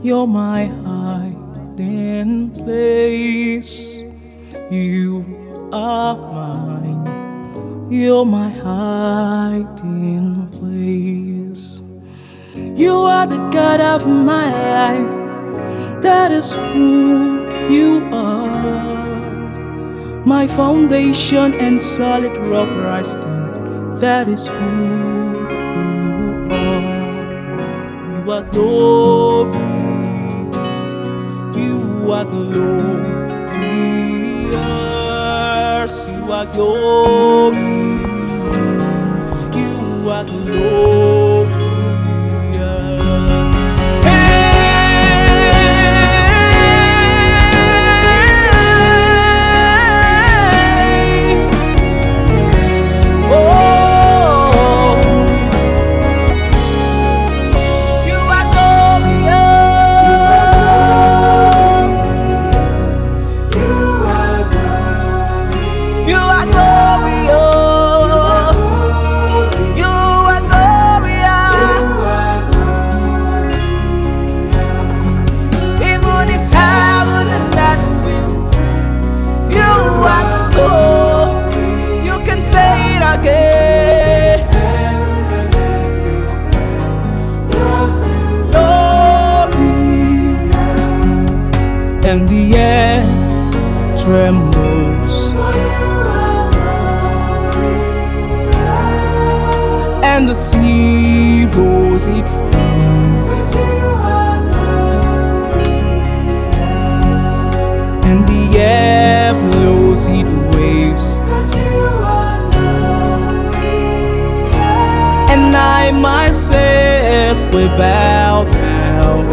You're my hiding place. You are mine. You're my hiding place. You are the God of my life. That is who you are. My foundation and solid rock resting. That is who you are. You are glorious. You are glorious. You are glorious. You are glorious. And the air trembles, and the sea rolls its down, and the air blows its waves, and I myself will bow down.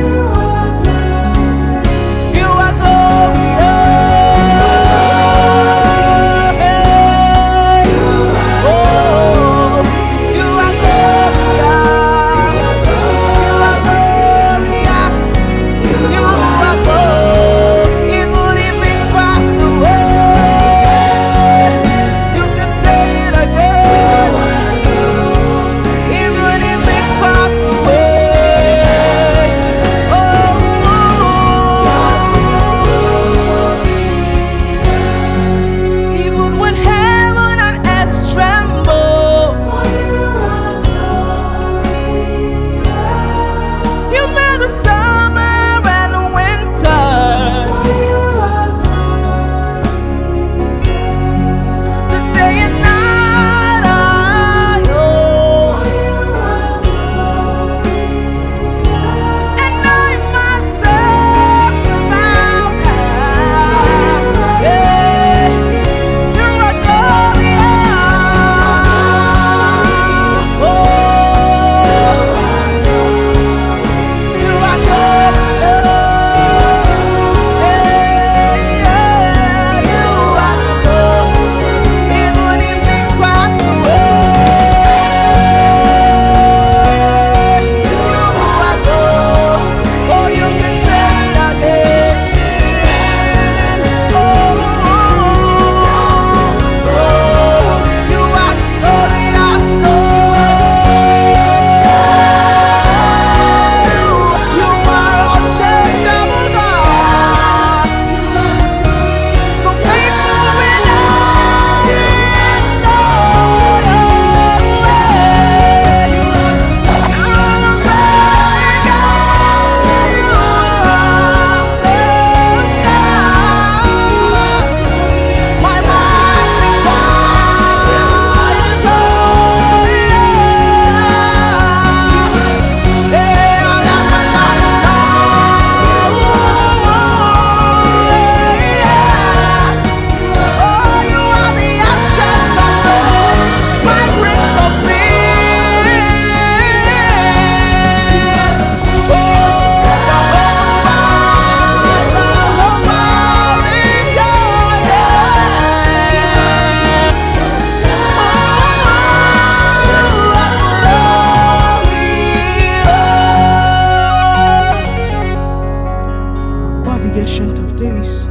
Of days,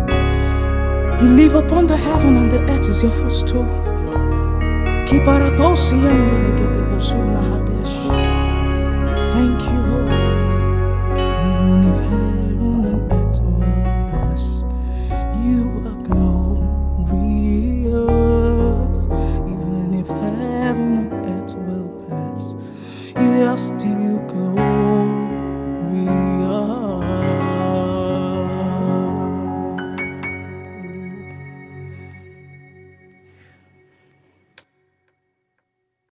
you live upon the heaven and the earth is your footstool.